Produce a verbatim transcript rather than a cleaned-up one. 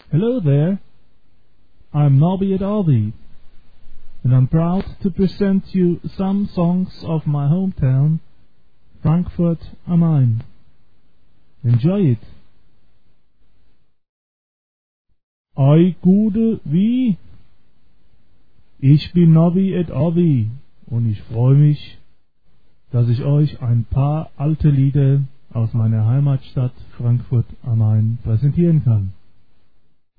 Hello there, I'm Nobby at Aldi, and I'm proud to present you some songs of my hometown, Frankfurt am Main. Enjoy it! Ei Gude, wie? Ich bin Nobby et Aldi und ich freue mich, dass ich euch ein paar alte Lieder aus meiner Heimatstadt Frankfurt am Main präsentieren kann.